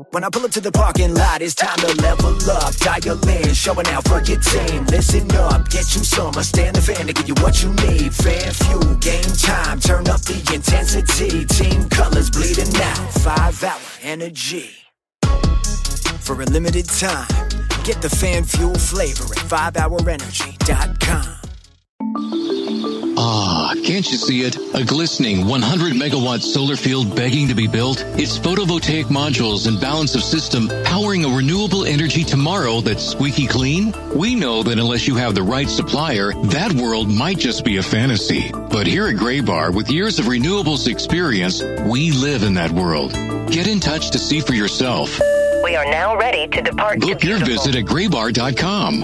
When I pull up to the parking lot, it's time to level up. Dial in, showing out for your team. Listen up, get you some. Stand the fan to give you what you need. Fan fuel, game time, turn up the intensity. Team colors bleeding out, 5-hour energy. For a limited time, get the fan fuel flavor at 5hourenergy.com. Ah, can't you see it? A glistening 100-megawatt solar field begging to be built? It's photovoltaic modules and balance of system powering a renewable energy tomorrow that's squeaky clean? We know that unless you have the right supplier, that world might just be a fantasy. But here at Graybar, with years of renewables experience, we live in that world. Get in touch to see for yourself. We are now ready to depart. Book your visit at graybar.com.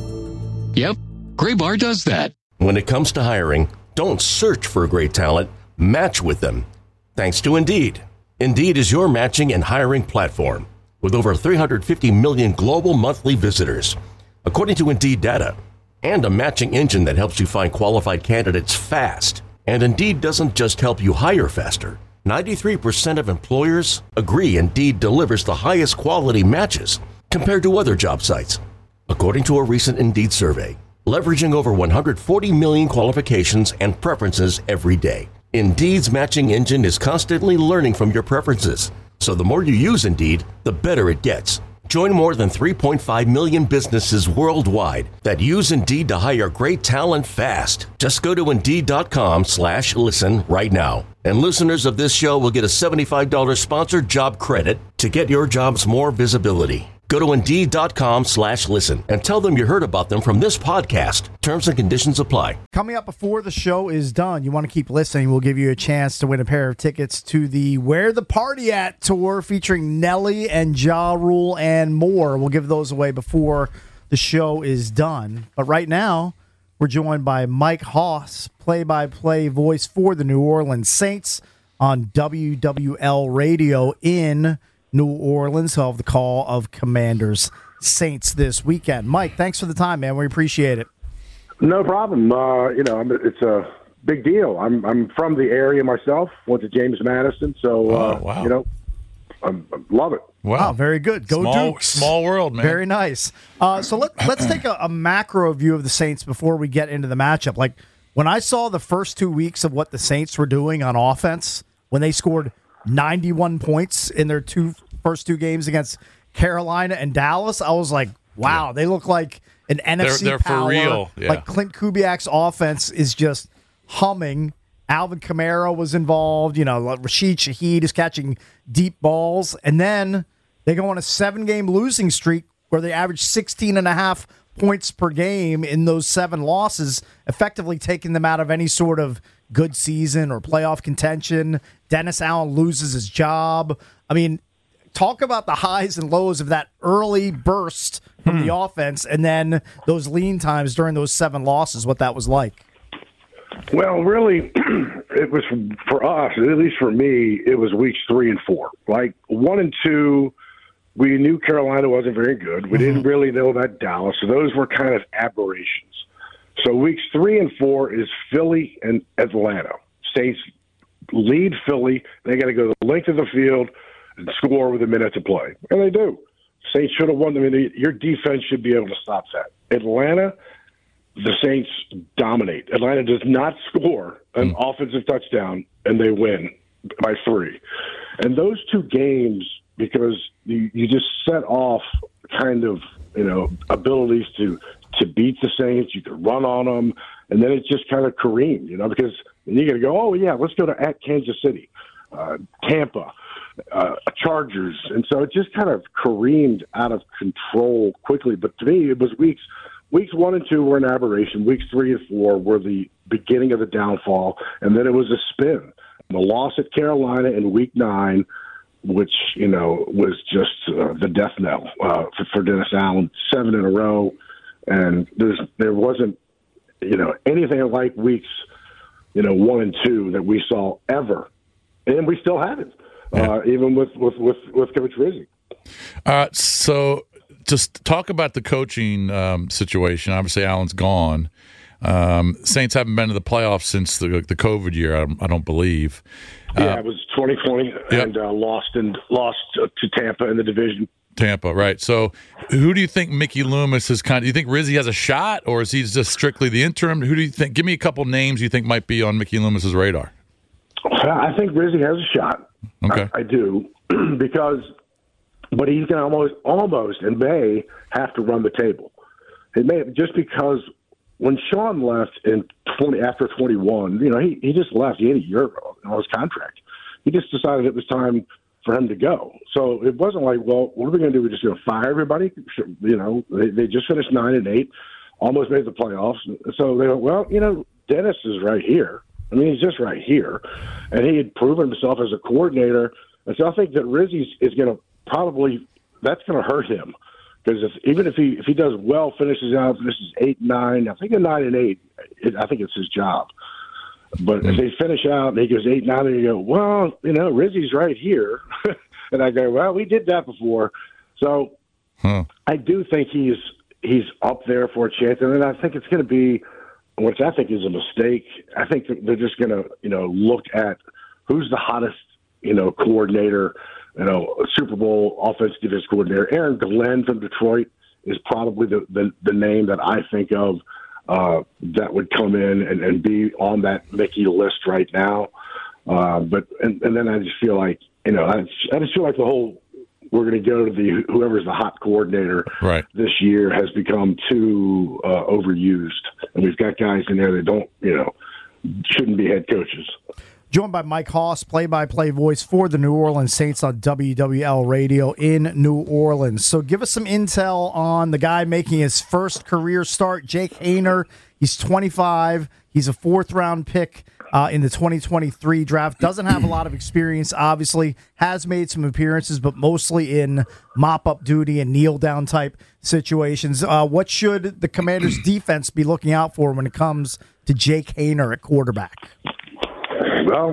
Yep, Graybar does that. When it comes to hiring, don't search for great talent, match with them. Thanks to Indeed. Indeed is your matching and hiring platform with over 350 million global monthly visitors, according to Indeed data, and a matching engine that helps you find qualified candidates fast. And Indeed doesn't just help you hire faster. 93% of employers agree Indeed delivers the highest quality matches compared to other job sites, according to a recent Indeed survey. Leveraging over 140 million qualifications and preferences every day. Indeed's matching engine is constantly learning from your preferences. So the more you use Indeed, the better it gets. Join more than 3.5 million businesses worldwide that use Indeed to hire great talent fast. Just go to Indeed.com/listen right now. And listeners of this show will get a $75 sponsored job credit to get your jobs more visibility. Go to Indeed.com/listen and tell them you heard about them from this podcast. Terms and conditions apply. Coming up before the show is done, you want to keep listening. We'll give you a chance to win a pair of tickets to the Where the Party At tour featuring Nelly and Ja Rule and more. We'll give those away before the show is done. But right now, we're joined by Mike Hoss, play-by-play voice for the New Orleans Saints on WWL Radio in New Orleans. He'll have the call of Commanders Saints this weekend. Mike, thanks for the time, man. We appreciate it. No problem. It's a big deal. I'm from the area myself. Went to James Madison, so wow. I love it. Wow, very good. Go Dukes. Small world, man. Very nice. So let's take a macro view of the Saints before we get into the matchup. Like, when I saw the first 2 weeks of what the Saints were doing on offense, when they scored 91 points in their first two games against Carolina and Dallas, I was like, wow, they look like an NFC they're power. for real. Yeah. Like, Clint Kubiak's offense is just humming. Alvin Kamara was involved. Rashid Shaheed is catching deep balls. And then they go on a 7-game losing streak where they average 16.5 points per game in those 7 losses, effectively taking them out of any sort of good season or playoff contention. Dennis Allen loses his job. I mean, talk about the highs and lows of that early burst from the offense and then those lean times during those 7 losses, what that was like. Well, really, it was for us, at least for me, it was weeks 3 and 4. Like 1 and 2, we knew Carolina wasn't very good. We didn't really know about Dallas, so those were kind of aberrations. So weeks 3 and 4 is Philly and Atlanta. Saints lead Philly. They got to go the length of the field and score with a minute to play, and they do. Saints should have won. I mean, your defense should be able to stop that. Atlanta, the Saints dominate. Atlanta does not score an offensive touchdown, and they win by 3. And those 2 games, because you just set off kind of, abilities to beat the Saints. You could run on them, and then it just kind of careened, because you got to go, oh, yeah, let's go to at Kansas City, Tampa, Chargers. And so it just kind of careened out of control quickly. But to me, it was weeks 1 and 2 were an aberration. Weeks 3 and 4 were the beginning of the downfall. And then it was a spin. The loss at Carolina in week 9, which, was just the death knell for Dennis Allen, 7 in a row. And there wasn't, anything like weeks, 1 and 2 that we saw ever. And we still haven't, even with Coach Rizzi. So just talk about the coaching situation. Obviously, Allen's gone. Saints haven't been to the playoffs since the COVID year, I don't believe. Yeah, it was 2020, Yep. and lost to Tampa in the division. Tampa, right. So who do you think Mickey Loomis is do you think Rizzi has a shot, or is he just strictly the interim? Who do you think? Give me a couple names you think might be on Mickey Loomis's radar. I think Rizzi has a shot. Okay. I do, but he's going to almost and may have to run the table. It may, just because when Sean left after 21, he just left. He had a year on his contract. He just decided it was time for him to go. So it wasn't like, well, what are we going to do? We're just going to fire everybody? They just finished 9-8, almost made the playoffs. So they went, well, Dennis is right here. I mean, he's just right here. And he had proven himself as a coordinator. And so I think that Rizzi is going to that's going to hurt him. Because even if he does well, finishes 8-9, I think a 9-8, I think it's his job. But if they finish out and he goes 8-9, and you go, well, Rizzi's right here, and I go, well, we did that before. So I do think he's up there for a chance, and then I think it's going to be, which I think is a mistake. I think that they're just going to look at who's the hottest coordinator. Super Bowl offensive defense coordinator. Aaron Glenn from Detroit is probably the name that I think of that would come in and be on that Mickey list right now. But then I just feel like I just feel like the whole we're going to go to whoever's the hot coordinator right. this year has become too overused, and we've got guys in there that don't shouldn't be head coaches. Joined by Mike Hoss, play-by-play voice for the New Orleans Saints on WWL Radio in New Orleans. So give us some intel on the guy making his first career start, Jake Haener. He's 25. He's a fourth-round pick in the 2023 draft. Doesn't have a lot of experience, obviously. Has made some appearances, but mostly in mop-up duty and kneel-down type situations. What should the Commanders' defense be looking out for when it comes to Jake Haener at quarterback? Well,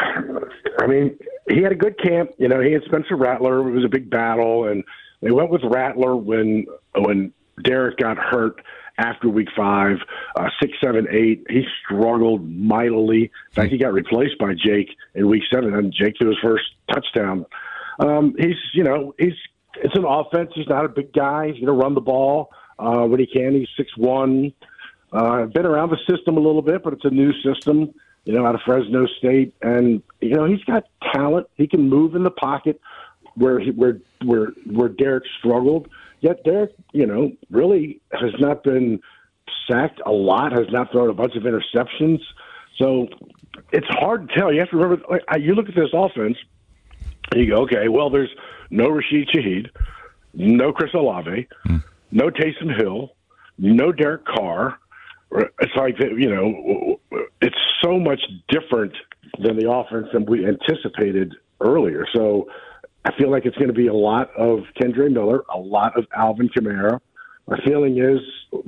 I mean, he had a good camp. He had Spencer Rattler. It was a big battle, and they went with Rattler when Derek got hurt after week 5, 6, 7, 8. He struggled mightily. In fact, he got replaced by Jake in week 7, and Jake threw his first touchdown. It's an offense. He's not a big guy. He's going to run the ball when he can. He's 6'1". Been around the system a little bit, but it's a new system. Out of Fresno State, and he's got talent. He can move in the pocket where Derek struggled. Yet Derek, really has not been sacked a lot. Has not thrown a bunch of interceptions. So it's hard to tell. You have to remember. You look at this offense, and you go, okay, well, there's no Rashid Shaheed, no Chris Olave, no Taysom Hill, no Derek Carr. It's like, it's so much different than the offense than we anticipated earlier. So I feel like it's going to be a lot of Kendre Miller, a lot of Alvin Kamara. My feeling is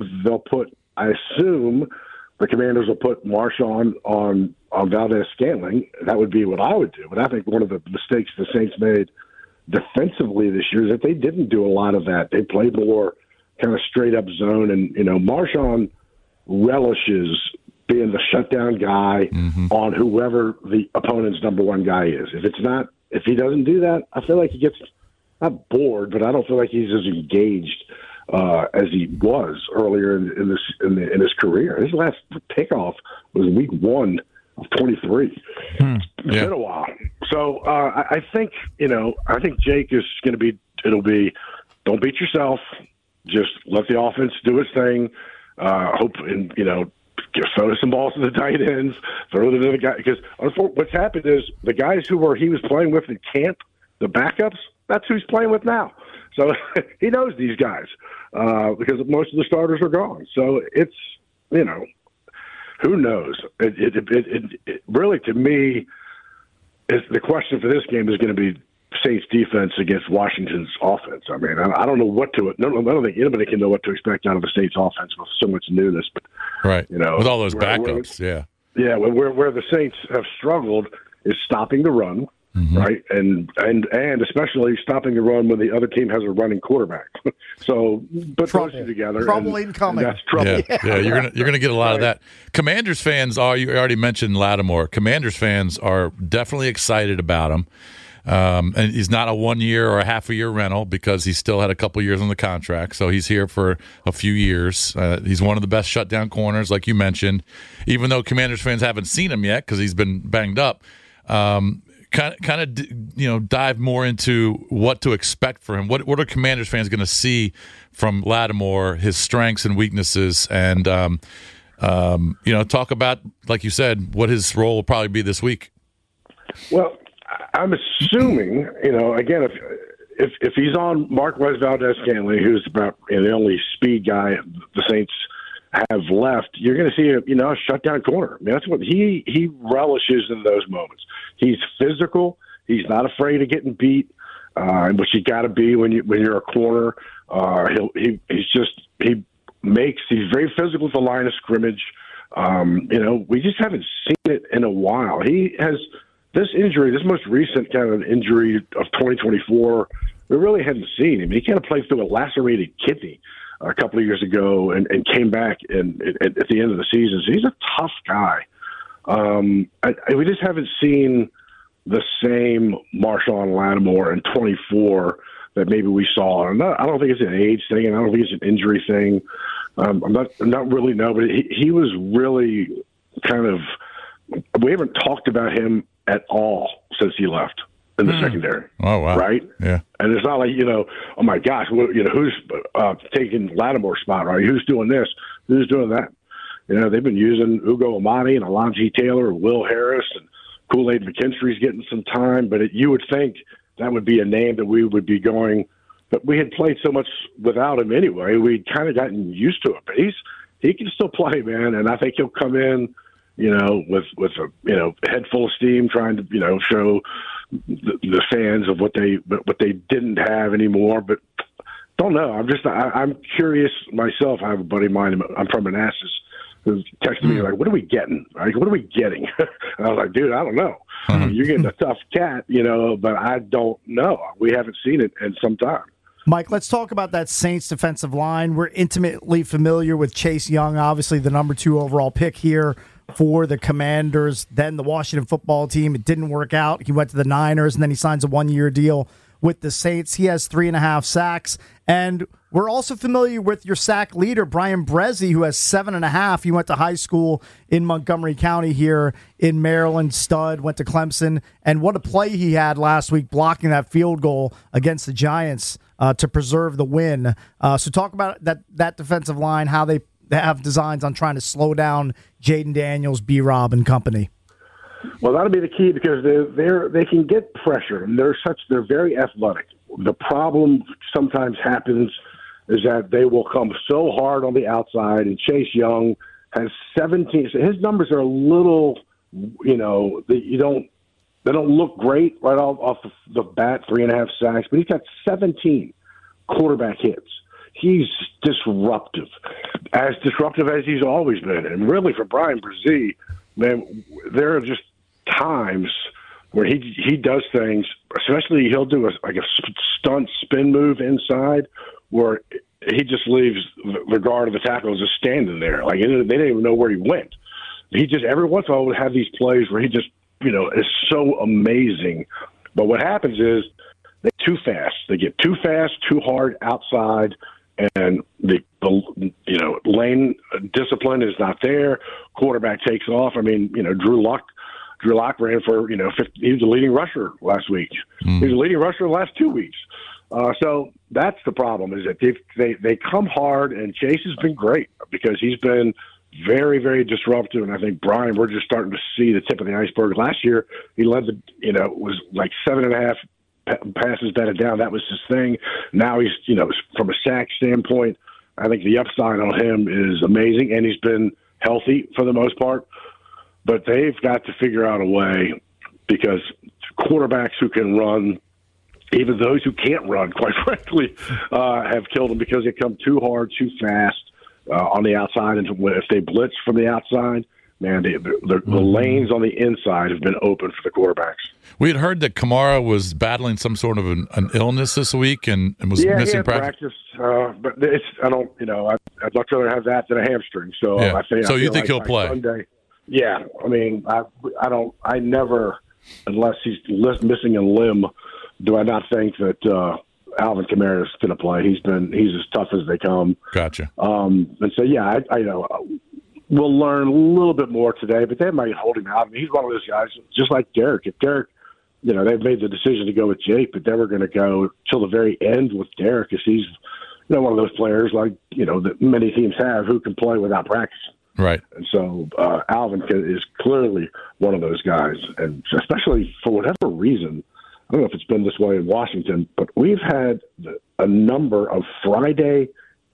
I assume the Commanders will put Marshawn on Valdez-Scantling. That would be what I would do. But I think one of the mistakes the Saints made defensively this year is that they didn't do a lot of that. They played more kind of straight-up zone. And, Marshawn relishes being the shutdown guy on whoever the opponent's number one guy is. If he doesn't do that, I feel like he gets not bored, but I don't feel like he's as engaged as he was earlier in his career. His last pickoff was week 1 of 23. It's been a while. So I think Jake is going to be. It'll be don't beat yourself. Just let the offense do its thing. Hope and throw some balls to the tight ends, throw them to the guy. Because what's happened is the guys he was playing with in camp, the backups, that's who he's playing with now. So he knows these guys because most of the starters are gone. So it's who knows? It really, to me, is the question for this game is going to be Saints defense against Washington's offense. I mean, I don't know what to. I don't think anybody can know what to expect out of the Saints offense with so much newness. But right, with all those backups, where the Saints have struggled is stopping the run. right? And especially stopping the run when the other team has a running quarterback. So put those two together. Trouble incoming. That's trouble. Yeah, you're gonna get a lot of that. Commanders fans you already mentioned Lattimore. Commanders fans are definitely excited about him. And he's not a 1 year or a half a year rental because he still had a couple years on the contract. So he's here for a few years. He's one of the best shutdown corners, like you mentioned, even though Commanders fans haven't seen him yet because he's been banged up. Dive more into what to expect for him. What are Commanders fans going to see from Lattimore, his strengths and weaknesses, and talk about, like you said, what his role will probably be this week. Well, I'm assuming, again, if he's on Marquez Valdez-Scantling, who's about the only speed guy the Saints have left, you're going to see a shutdown corner. I mean, that's what he relishes in those moments. He's physical. He's not afraid of getting beat, which you got to be when you're a corner. He's very physical at the line of scrimmage. We just haven't seen it in a while. He has this injury, this most recent kind of injury of 2024. We really hadn't seen him. He kind of played through a lacerated kidney a couple of years ago and came back at the end of the season. So he's a tough guy. We just haven't seen the same Marshawn Lattimore in 24 that maybe we saw. I don't think it's an age thing, and I don't think it's an injury thing. I'm not really know, but he was really kind of. We haven't talked about him at all since he left in the secondary. Oh wow! Right? Yeah. And it's not like oh my gosh, who's taking Lattimore's spot? Right? Who's doing this? Who's doing that? They've been using Ugo Amadi and Alonji Taylor, Will Harris, and Kool-Aid McKinstry's getting some time. But you would think that would be a name that we would be going. But we had played so much without him anyway. We'd kind of gotten used to it. But he can still play, man. And I think he'll come in, with a head full of steam, trying to show the fans of what they didn't have anymore. But don't know. I'm curious myself. I have a buddy of mine. I'm from Manassas, who texted me like, "What are we getting? Like, what are we getting?" And I was like, "Dude, I don't know. You're getting a tough cat, but I don't know. We haven't seen it in some time." Mike, let's talk about that Saints defensive line. We're intimately familiar with Chase Young, obviously the number 2 overall pick here for the Commanders, then the Washington football team. It didn't work out. He went to the Niners, and then he signs a 1-year deal with the Saints. He has 3.5 sacks. And we're also familiar with your sack leader, Brian Bresee, who has 7.5. He went to high school in Montgomery County here in Maryland. Stud, went to Clemson. And what a play he had last week blocking that field goal against the Giants to preserve the win. So talk about that defensive line, how they have designs on trying to slow down Jaden Daniels, B-Rob, and company. Well, that'll be the key because they can get pressure, and they're very athletic. The problem sometimes happens is that they will come so hard on the outside, and Chase Young has 17. So his numbers are a little, they don't look great right off the bat, 3.5 sacks, but he's got 17 quarterback hits. He's disruptive as he's always been. And really for Brian Bresee, man, there are just times where he does things, especially he'll do a stunt spin move inside where he just leaves the guard of the tackle just standing there. Like they didn't even know where he went. He just every once in a while would have these plays where he just, is so amazing. But what happens is they're too fast. They get too fast, too hard outside, and the lane discipline is not there. Quarterback takes off. I mean, Drew Lock ran for 50, he was the leading rusher last week. He was the leading rusher the last 2 weeks. So that's the problem is that they come hard, and Chase has been great because he's been very, very disruptive. And I think Brian, we're just starting to see the tip of the iceberg. Last year, he led was like 7.5 passes batted down. That was his thing. Now he's, from a sack standpoint, I think the upside on him is amazing, and he's been healthy for the most part. But they've got to figure out a way because quarterbacks who can run, even those who can't run, quite frankly, have killed them because they come too hard, too fast on the outside. And if they blitz from the outside, man, the lanes on the inside have been open for the quarterbacks. We had heard that Kamara was battling some sort of an illness this week and was missing practice. But I'd much rather have that than a hamstring. So I think. So you think he'll play? Sunday, yeah, I mean, I never, unless he's missing a limb, do I not think that Alvin Kamara is going to play. He's as tough as they come. Gotcha. And so I know. We'll learn a little bit more today, but they might hold him out. I mean, he's one of those guys, just like Derek. If Derek, they've made the decision to go with Jake, but they were going to go till the very end with Derek, because he's, one of those players like, that many teams have who can play without practice. Right. And so Alvin is clearly one of those guys, and especially for whatever reason, I don't know if it's been this way in Washington, but we've had a number of Friday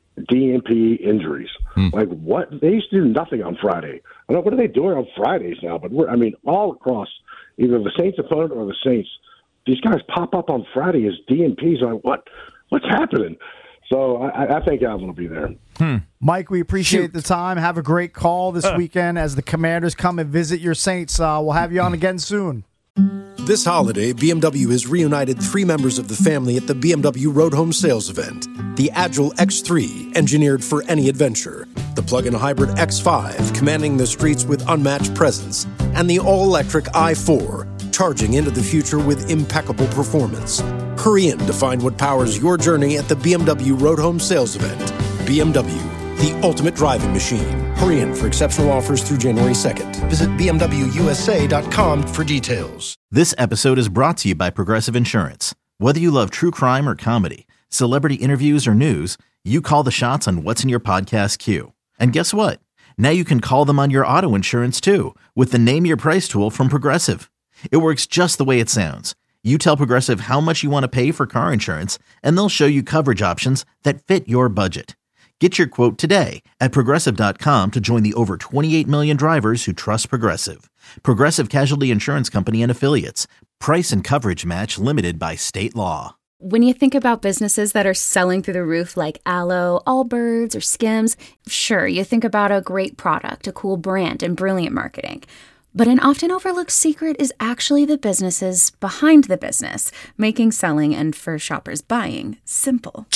DNP injuries. Like, what? They used to do nothing on Friday. I don't know, what are they doing on Fridays now? But all across either the Saints opponent or the Saints, these guys pop up on Friday as DNPs. Like, what's happening? So I think Alvin will be there. Mike, we appreciate the time. Have a great call this weekend as the Commanders come and visit your Saints. We'll have you on again soon. This holiday, BMW has reunited 3 members of the family at the BMW Road Home Sales Event. The Agile X3, engineered for any adventure. The plug-in hybrid X5, commanding the streets with unmatched presence. And the all-electric i4, charging into the future with impeccable performance. Hurry in to find what powers your journey at the BMW Road Home Sales Event. BMW, the ultimate driving machine. Hurry in for exceptional offers through January 2nd. Visit BMWUSA.com for details. This episode is brought to you by Progressive Insurance. Whether you love true crime or comedy, celebrity interviews or news, you call the shots on what's in your podcast queue. And guess what? Now you can call them on your auto insurance too with the Name Your Price tool from Progressive. It works just the way it sounds. You tell Progressive how much you want to pay for car insurance, and they'll show you coverage options that fit your budget. Get your quote today at Progressive.com to join the over 28 million drivers who trust Progressive. Progressive Casualty Insurance Company and Affiliates. Price and coverage match limited by state law. When you think about businesses that are selling through the roof like Aloe, Allbirds, or Skims, sure, you think about a great product, a cool brand, and brilliant marketing. But an often overlooked secret is actually the businesses behind the business, making selling and, for shoppers, buying simple.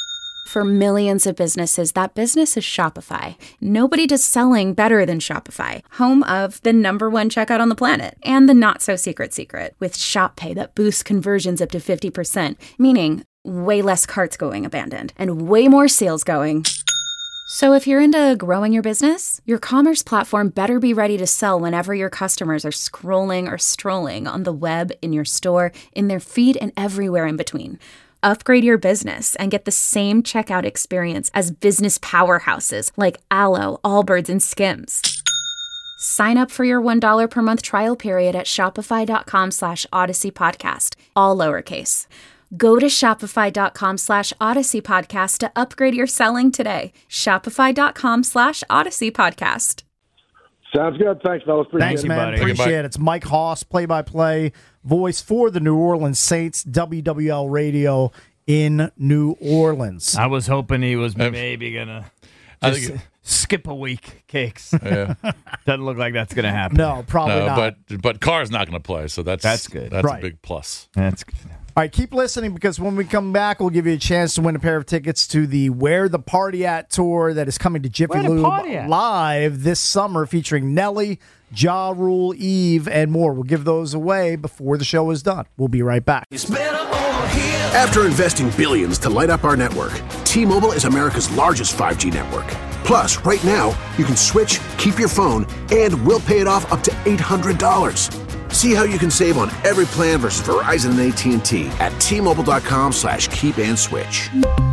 For millions of businesses, that business is Shopify. Nobody does selling better than Shopify, home of the #1 checkout on the planet, and the not-so-secret secret, with Shop Pay that boosts conversions up to 50%, meaning way less carts going abandoned, and way more sales going. So if you're into growing your business, your commerce platform better be ready to sell whenever your customers are scrolling or strolling on the web, in your store, in their feed, and everywhere in between. Upgrade your business and get the same checkout experience as business powerhouses like Aloe, Allbirds, and Skims. Sign up for your $1 per month trial period at shopify.com/Odyssey Podcast, all lowercase. Go to shopify.com/Odyssey Podcast to upgrade your selling today. Shopify.com/Odyssey Podcast. Sounds good. Thanks, fellas. Thanks, man. Appreciate it. It's Mike Hoss, play-by-play voice for the New Orleans Saints, WWL Radio in New Orleans. I was hoping he was maybe going to skip a week, Cakes. Yeah. Doesn't look like that's going to happen. No, probably not. But Carr's not going to play, so that's good. That's a big plus. That's good. All right, keep listening, because when we come back, we'll give you a chance to win a pair of tickets to the Where the Party At tour that is coming to Jiffy Lube live this summer, featuring Nelly, Ja Rule, Eve, and more. We'll give those away before the show is done. We'll be right back. After investing billions to light up our network, T-Mobile is America's largest 5G network. Plus, right now, you can switch, keep your phone, and we'll pay it off up to $800. See how you can save on every plan versus Verizon and AT&T at T-Mobile.com/keep-and-switch.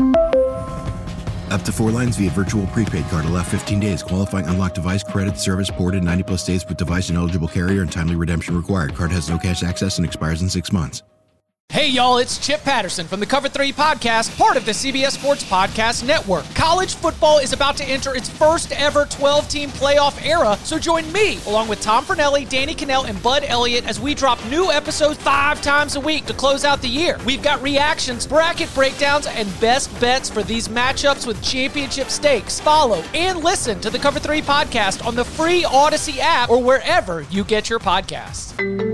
Up to 4 lines via virtual prepaid card. Allow 15 days. Qualifying unlocked device credit service ported 90+ days with device and eligible carrier, and timely redemption required. Card has no cash access and expires in 6 months. Hey y'all, it's Chip Patterson from the Cover 3 Podcast, part of the CBS Sports Podcast Network. College football is about to enter its first ever 12-team playoff era, so join me, along with Tom Fornelli, Danny Cannell, and Bud Elliott as we drop new episodes 5 times a week to close out the year. We've got reactions, bracket breakdowns, and best bets for these matchups with championship stakes. Follow and listen to the Cover 3 Podcast on the free Odyssey app or wherever you get your podcasts.